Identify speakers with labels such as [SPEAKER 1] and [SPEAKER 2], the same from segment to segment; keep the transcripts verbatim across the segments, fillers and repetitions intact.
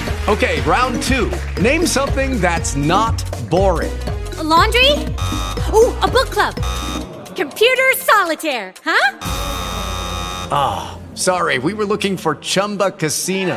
[SPEAKER 1] Okay, round two. Name something that's not boring.
[SPEAKER 2] A laundry? Ooh, a book club. Computer solitaire, huh?
[SPEAKER 1] Ah, oh, sorry. We were looking for Chumba Casino.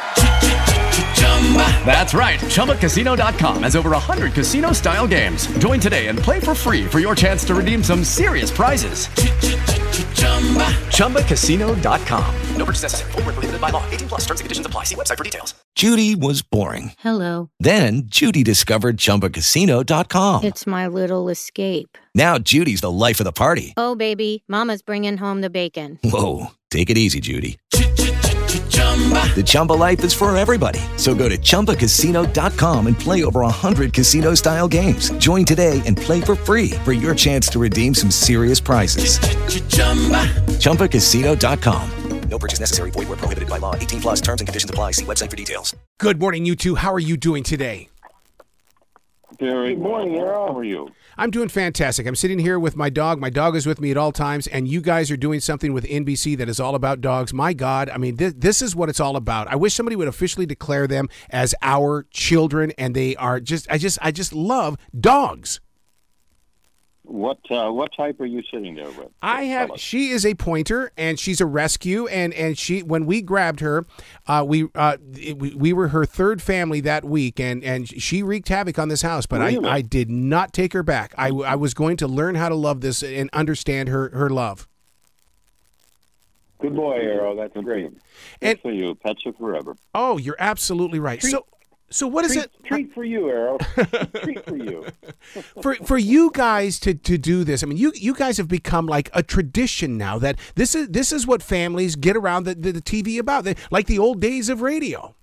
[SPEAKER 1] That's right. Chumba Casino dot com has over one hundred casino-style games. Join today and play for free for your chance to redeem some serious prizes. Chumba Casino dot com. No purchase necessary. Void where prohibited by law. eighteen plus terms and conditions apply. See website for details.
[SPEAKER 3] Judy was boring.
[SPEAKER 2] Hello.
[SPEAKER 3] Then Judy discovered Chumba Casino dot com.
[SPEAKER 2] It's my little escape.
[SPEAKER 3] Now Judy's the life of the party.
[SPEAKER 2] Oh, baby, mama's bringing home the bacon.
[SPEAKER 3] Whoa, take it easy, Judy. The Chumba life is for everybody. So go to Chumba Casino dot com and play over one hundred casino-style games. Join today and play for free for your chance to redeem some serious prizes. Chumba Casino dot com. No purchase necessary. Void where prohibited by law. eighteen plus terms and conditions apply. See website for details.
[SPEAKER 4] Good morning, you two. How are you doing today?
[SPEAKER 5] Very good morning, Errol. How are you?
[SPEAKER 4] I'm doing fantastic. I'm sitting here with my dog. My dog is with me at all times, and you guys are doing something with N B C that is all about dogs. My God, I mean, this, this is what it's all about. I wish somebody would officially declare them as our children, and they are just, I just, I just love dogs.
[SPEAKER 5] What uh, what type are you sitting there with?
[SPEAKER 4] I have. She is a pointer, and she's a rescue. And, and she, when we grabbed her, uh, we, uh, we we were her third family that week, and, and she wreaked havoc on this house. But really? I, I did not take her back. I, I was going to learn how to love this and understand her, her love.
[SPEAKER 5] Good boy, Arrow. That's great. Good and, for you. Pets are forever.
[SPEAKER 4] Oh, you're absolutely right.
[SPEAKER 5] Treat,
[SPEAKER 4] so. So what is
[SPEAKER 5] treat,
[SPEAKER 4] it?
[SPEAKER 5] Treat for you, Arrow. Treat for you.
[SPEAKER 4] for for you guys to, to do this. I mean, you you guys have become like a tradition now. That this is this is what families get around the, the, the T V about, they, like the old days of radio.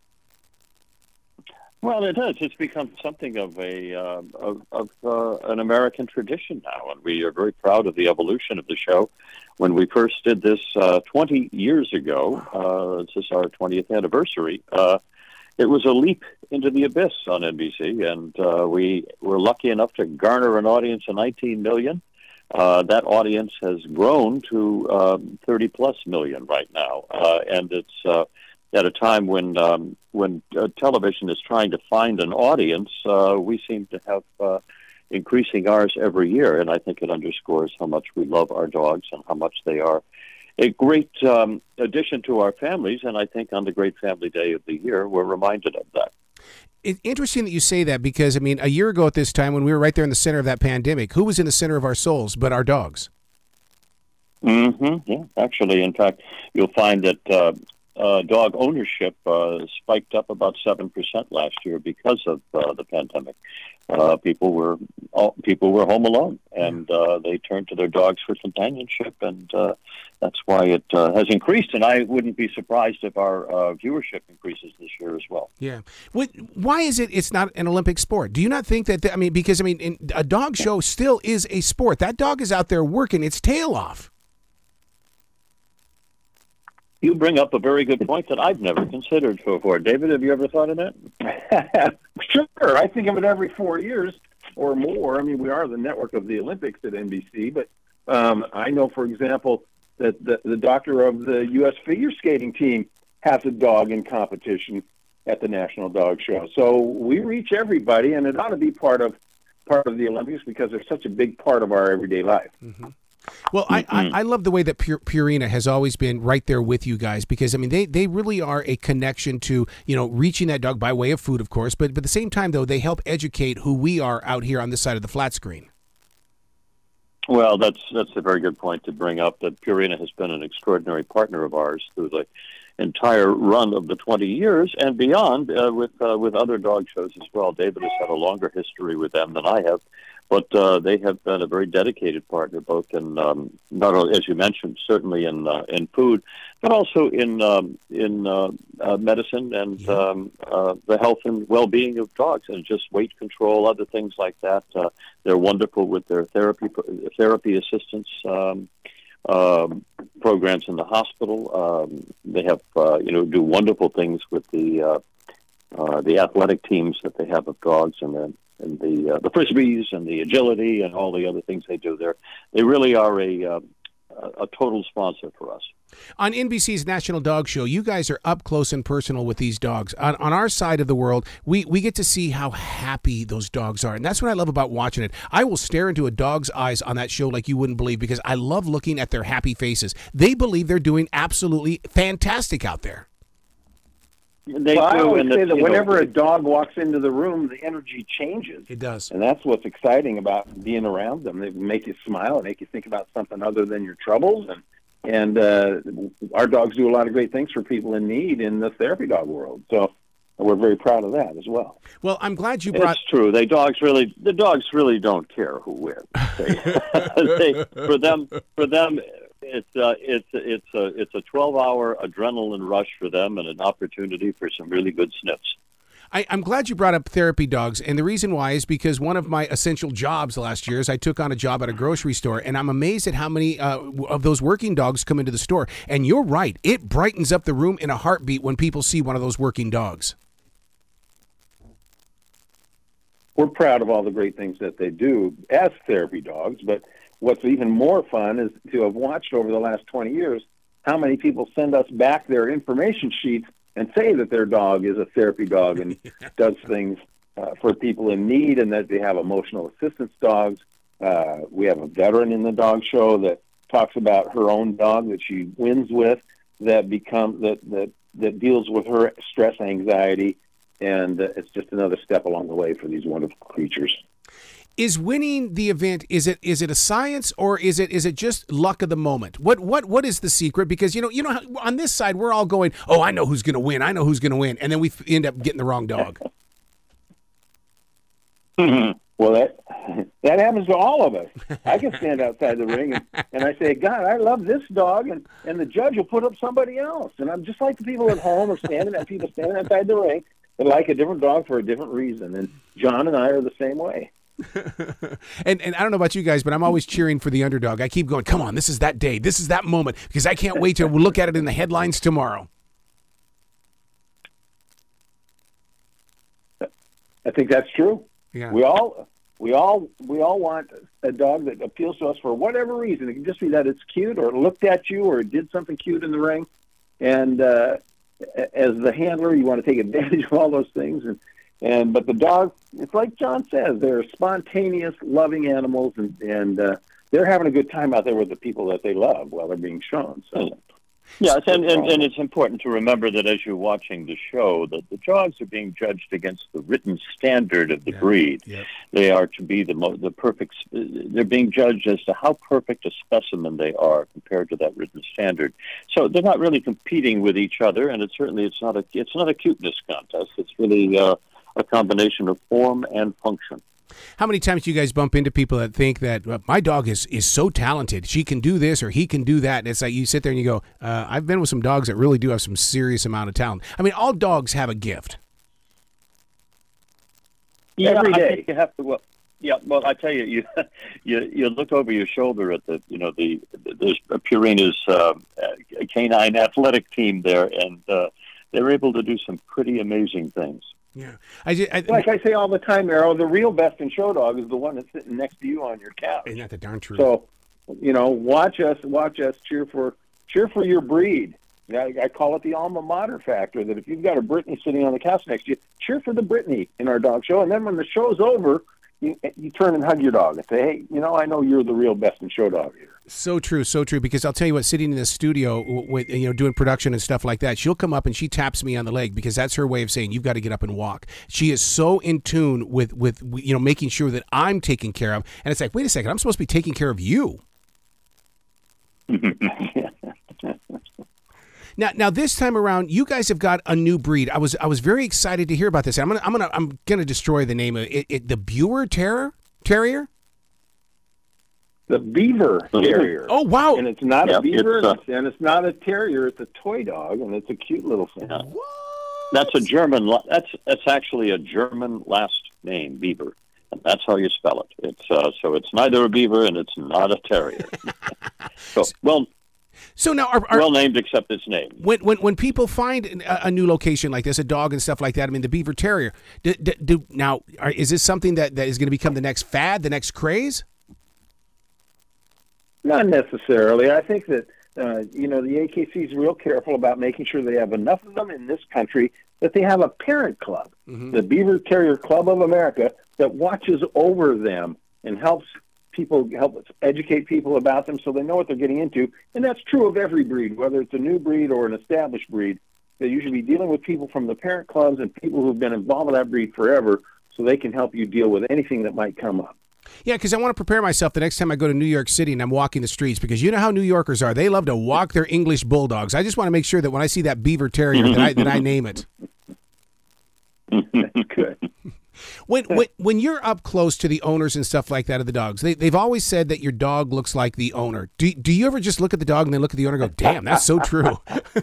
[SPEAKER 5] Well, it does. It's become something of a uh, of, of uh, an American tradition now, and we are very proud of the evolution of the show. When we first did this uh, twenty years ago, uh, this is our twentieth anniversary. Uh, It was a leap into the abyss on N B C, and uh, we were lucky enough to garner an audience of nineteen million. Uh, that audience has grown to um, thirty plus million right now, uh, and it's uh, at a time when um, when uh, television is trying to find an audience. Uh, we seem to have uh, increasing ours every year, and I think it underscores how much we love our dogs and how much they are a great um, addition to our families, and I think on the great family day of the year, we're reminded of that.
[SPEAKER 4] It's interesting that you say that because, I mean, a year ago at this time when we were right there in the center of that pandemic, who was in the center of our souls but our dogs?
[SPEAKER 5] Mm-hmm. Yeah, actually, in fact, you'll find that uh, uh, dog ownership uh, spiked up about seven percent last year because of uh, the pandemic. Uh, people were all, people were home alone, and uh, they turned to their dogs for companionship, and uh, that's why it uh, has increased. And I wouldn't be surprised if our uh, viewership increases this year as well.
[SPEAKER 4] Yeah. What, why is it it's not an Olympic sport? Do you not think that, the, I mean, because, I mean, in, a dog show still is a sport. That dog is out there working its tail off.
[SPEAKER 5] You bring up a very good point that I've never considered before. David, have you ever thought of that?
[SPEAKER 6] Sure. I think of it every four years or more. I mean, we are the network of the Olympics at N B C, but um, I know, for example, that the, the doctor of the U S figure skating team has a dog in competition at the National Dog Show. So we reach everybody, and it ought to be part of part of the Olympics because they're such a big part of our everyday life.
[SPEAKER 4] Mm-hmm. Well, I, I, I love the way that Pur- Purina has always been right there with you guys because, I mean, they, they really are a connection to, you know, reaching that dog by way of food, of course. But, but at the same time, though, they help educate who we are out here on this side of the flat screen.
[SPEAKER 5] Well, that's that's a very good point to bring up, that Purina has been an extraordinary partner of ours through the entire run of the twenty years and beyond uh, with uh, with other dog shows as well. David has had a longer history with them than I have. But uh, they have been a very dedicated partner, both in um, not only, as you mentioned, certainly in uh, in food, but also in um, in uh, uh, medicine and yeah. um, uh, the health and well-being of dogs, and just weight control, other things like that. Uh, they're wonderful with their therapy therapy assistance um, um, programs in the hospital. Um, they have uh, you know do wonderful things with the uh, uh, the athletic teams that they have of dogs, and then. and the uh, the frisbees and the agility and all the other things they do there. They really are a uh, a total sponsor for us.
[SPEAKER 4] On N B C's National Dog Show, you guys are up close and personal with these dogs. On, on our side of the world, we, we get to see how happy those dogs are. And that's what I love about watching it. I will stare into a dog's eyes on that show like you wouldn't believe, because I love looking at their happy faces. They believe they're doing absolutely fantastic out there.
[SPEAKER 5] They
[SPEAKER 6] well,
[SPEAKER 5] do,
[SPEAKER 6] I always
[SPEAKER 5] and
[SPEAKER 6] say
[SPEAKER 5] the,
[SPEAKER 6] that
[SPEAKER 5] you
[SPEAKER 6] whenever
[SPEAKER 5] know,
[SPEAKER 6] a dog walks into the room, the energy changes.
[SPEAKER 4] It does.
[SPEAKER 6] And that's what's exciting about being around them. They make you smile and make you think about something other than your troubles. And And uh, our dogs do a lot of great things for people in need in the therapy dog world. So we're very proud of that as well.
[SPEAKER 4] Well, I'm glad you brought...
[SPEAKER 5] It's true. They dogs really, the dogs really don't care who wins. They, they, for them, for them, it's uh, it's it's a it's a twelve-hour adrenaline rush for them, and an opportunity for some really good sniffs.
[SPEAKER 4] I, I'm glad you brought up therapy dogs, and the reason why is because one of my essential jobs last year is I took on a job at a grocery store, and I'm amazed at how many uh, of those working dogs come into the store. And you're right, it brightens up the room in a heartbeat when people see one of those working dogs.
[SPEAKER 6] We're proud of all the great things that they do as therapy dogs, but what's even more fun is to have watched over the last twenty years how many people send us back their information sheets and say that their dog is a therapy dog and does things uh, for people in need, and that they have emotional assistance dogs. Uh, we have a veteran in the dog show that talks about her own dog that she wins with, that become that that that deals with her stress, anxiety, and uh, it's just another step along the way for these wonderful creatures.
[SPEAKER 4] Is winning the event, is it is it a science, or is it is it just luck of the moment? What what what is the secret? Because you know you know how, on this side we're all going, oh, I know who's going to win, I know who's going to win, and then we end up getting the wrong dog.
[SPEAKER 6] Well, that that happens to all of us. I can stand outside the ring and, and I say, God, I love this dog, and, and the judge will put up somebody else. And I'm just like the people at home or standing at people standing outside the ring that like a different dog for a different reason. And John and I are the same way.
[SPEAKER 4] and and I don't know about you guys, but I'm always cheering for the underdog. I keep going, come on, this is that day, this is that moment, because I can't wait to look at it in the headlines tomorrow.
[SPEAKER 6] I think that's true.
[SPEAKER 4] Yeah.
[SPEAKER 6] We all we all we all want a dog that appeals to us for whatever reason. It can just be that it's cute, or it looked at you, or it did something cute in the ring. And uh, as the handler, you want to take advantage of all those things. And And but the dog, it's like John says, they're spontaneous, loving animals, and and uh, they're having a good time out there with the people that they love while they're being shown. So,
[SPEAKER 5] yes, and, and, and it's important to remember that as you're watching the show, that the dogs are being judged against the written standard of the
[SPEAKER 4] yeah.
[SPEAKER 5] breed.
[SPEAKER 4] Yeah.
[SPEAKER 5] They are to be the mo- the perfect. They're being judged as to how perfect a specimen they are compared to that written standard. So they're not really competing with each other, and it certainly it's not a it's not a cuteness contest. It's really uh, a combination of form and function.
[SPEAKER 4] How many times do you guys bump into people that think that well, my dog is, is so talented, she can do this or he can do that? And it's like you sit there and you go, uh, I've been with some dogs that really do have some serious amount of talent. I mean, all dogs have a gift.
[SPEAKER 5] Yeah,
[SPEAKER 6] Every day.
[SPEAKER 5] I think you have to. Well, yeah. Well, I tell you, you you you look over your shoulder at the you know the there's Purina's uh, canine athletic team there, and uh, they're able to do some pretty amazing things.
[SPEAKER 4] Yeah, I, just, I
[SPEAKER 6] like I say all the time, Arrow, the real best in show dog is the one that's sitting next to you on your couch.
[SPEAKER 4] Isn't that the darn truth?
[SPEAKER 6] So, you know, watch us, watch us cheer for cheer for your breed. I, I call it the alma mater factor. That if you've got a Brittany sitting on the couch next to you, cheer for the Brittany in our dog show. And then when the show's over, you, you turn and hug your dog and say, "Hey, you know, I know you're the real best in show dog here."
[SPEAKER 4] So true, so true. Because I'll tell you what, sitting in the studio with you know doing production and stuff like that, she'll come up and she taps me on the leg because that's her way of saying you've got to get up and walk. She is so in tune with with you know making sure that I'm taken care of, and it's like, wait a second, I'm supposed to be taking care of you. Now, now this time around, you guys have got a new breed. I was I was very excited to hear about this. I'm gonna I'm gonna I'm gonna destroy the name of it. it the Buer Terrier Terrier.
[SPEAKER 6] The Beaver Terrier.
[SPEAKER 4] Oh, wow.
[SPEAKER 6] And it's not
[SPEAKER 5] Yep,
[SPEAKER 6] a beaver,
[SPEAKER 5] it's, uh,
[SPEAKER 6] and, it's, and it's not a terrier. It's a toy dog, and it's a cute little thing.
[SPEAKER 5] Yeah. That's a German. That's that's actually a German last name, Beaver, and that's how you spell it. It's uh, so it's neither a beaver and it's not a terrier. so well.
[SPEAKER 4] So now, are, are,
[SPEAKER 5] well named except its name.
[SPEAKER 4] When when when people find a, a new location like this, a dog and stuff like that, I mean, the Beaver Terrier. Do, do, do, now, are, is this something that, that is going to become the next fad, the next craze?
[SPEAKER 6] Not necessarily. I think that uh, you know, the A K C is real careful about making sure they have enough of them in this country that they have a parent club, mm-hmm. the Beaver Terrier Club of America, that watches over them and helps people, help educate people about them so they know what they're getting into. And that's true of every breed, whether it's a new breed or an established breed. They usually be dealing with people from the parent clubs and people who've been involved with that breed forever, so they can help you deal with anything that might come up.
[SPEAKER 4] Yeah, because I want to prepare myself the next time I go to New York City and I'm walking the streets, because you know how New Yorkers are. They love to walk their English bulldogs. I just want to make sure that when I see that Beaver Terrier that I, that I name it.
[SPEAKER 6] Good.
[SPEAKER 4] When, when when you're up close to the owners and stuff like that of the dogs, they, they've always said that your dog looks like the owner. Do, do you ever just look at the dog and then look at the owner and go, damn, that's so true?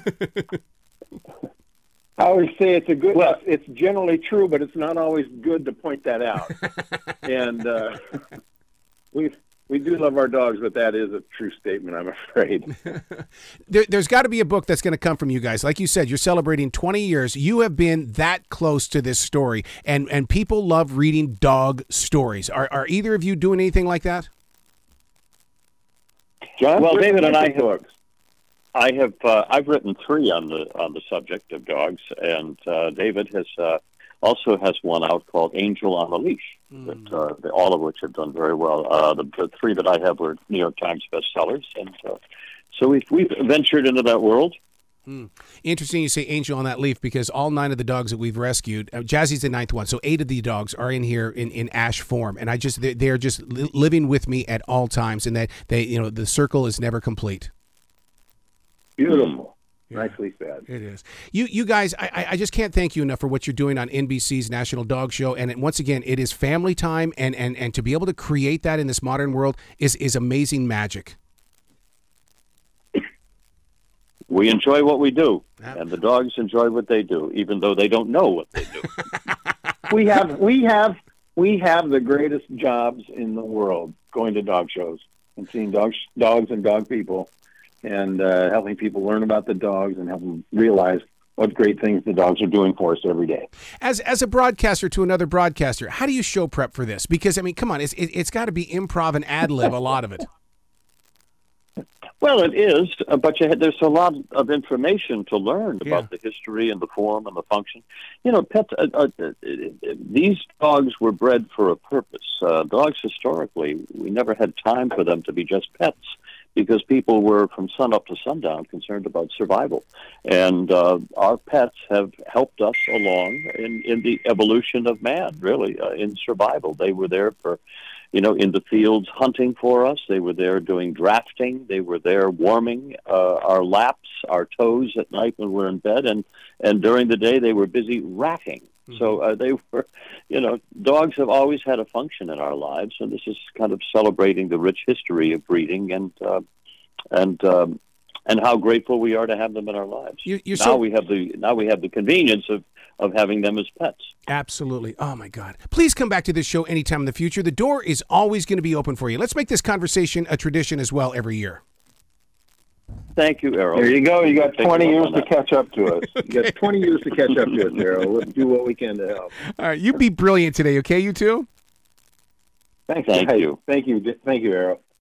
[SPEAKER 6] I always say it's a good. Well, it's generally true, but it's not always good to point that out. and uh, we we do love our dogs, but that is a true statement, I'm afraid.
[SPEAKER 4] there, there's got to be a book that's going to come from you guys. Like you said, you're celebrating twenty years. You have been that close to this story, and and people love reading dog stories. Are are either of you doing anything like that?
[SPEAKER 6] John,
[SPEAKER 5] well, David and I
[SPEAKER 6] have books.
[SPEAKER 5] I have uh, I've written three on the on the subject of dogs, and uh, David has uh, also has one out called Angel on a Leash, mm. that, uh, the, all of which have done very well. Uh, the, the three that I have were New York Times bestsellers, and uh, so we've we've ventured into that world.
[SPEAKER 4] Hmm. Interesting you say Angel on that leaf, because all nine of the dogs that we've rescued, uh, Jazzy's the ninth one, so eight of the dogs are in here in, in Ash form, and I just they're, they're just li- living with me at all times, and that they you know the circle is never complete.
[SPEAKER 6] Beautiful.
[SPEAKER 4] Yeah.
[SPEAKER 6] Nicely said.
[SPEAKER 4] It is. You you guys, I, I just can't thank you enough for what you're doing on N B C's National Dog Show. And once again, it is family time, and, and, and to be able to create that in this modern world is, is amazing magic.
[SPEAKER 5] We enjoy what we do, and the dogs enjoy what they do, even though they don't know what they do.
[SPEAKER 6] we have we have we have the greatest jobs in the world, going to dog shows and seeing dogs dogs and dog people. And uh, helping people learn about the dogs and help them realize what great things the dogs are doing for us every day.
[SPEAKER 4] As as a broadcaster to another broadcaster, how do you show prep for this? Because, I mean, come on, it's, it, it's got to be improv and ad-lib, a lot of it.
[SPEAKER 5] Well, it is, uh, but you had, there's a lot of information to learn about
[SPEAKER 4] Yeah.
[SPEAKER 5] the history and the form and the function. You know, pets. Uh, uh, uh, these dogs were bred for a purpose. Uh, dogs, historically, we never had time for them to be just pets, because people were, from sun up to sundown, concerned about survival. And uh, our pets have helped us along in, in the evolution of man, really, uh, in survival. They were there for, you know, in the fields hunting for us. They were there doing drafting. They were there warming uh, our laps, our toes at night when we're in bed. And, and during the day, they were busy ratting. So uh, they were, you know, dogs have always had a function in our lives, and this is kind of celebrating the rich history of breeding and uh, and um, and how grateful we are to have them in our lives.
[SPEAKER 4] You, you're
[SPEAKER 5] now
[SPEAKER 4] so...
[SPEAKER 5] we have the now we have the convenience of, of having them as pets.
[SPEAKER 4] Absolutely. Oh, my God. Please come back to this show anytime in the future. The door is always going to be open for you. Let's make this conversation a tradition as well every year.
[SPEAKER 5] Thank you, Errol.
[SPEAKER 6] There you go. You got
[SPEAKER 5] Take
[SPEAKER 6] twenty
[SPEAKER 5] you
[SPEAKER 6] years
[SPEAKER 5] on
[SPEAKER 6] to
[SPEAKER 5] that.
[SPEAKER 6] catch up to us. You got twenty years to catch up to us, Errol. Let's do what we can to help.
[SPEAKER 4] All right. You be brilliant today, okay, you two?
[SPEAKER 6] Thanks.
[SPEAKER 5] Thank
[SPEAKER 6] guys.
[SPEAKER 5] you.
[SPEAKER 6] Thank you. Thank you, Errol.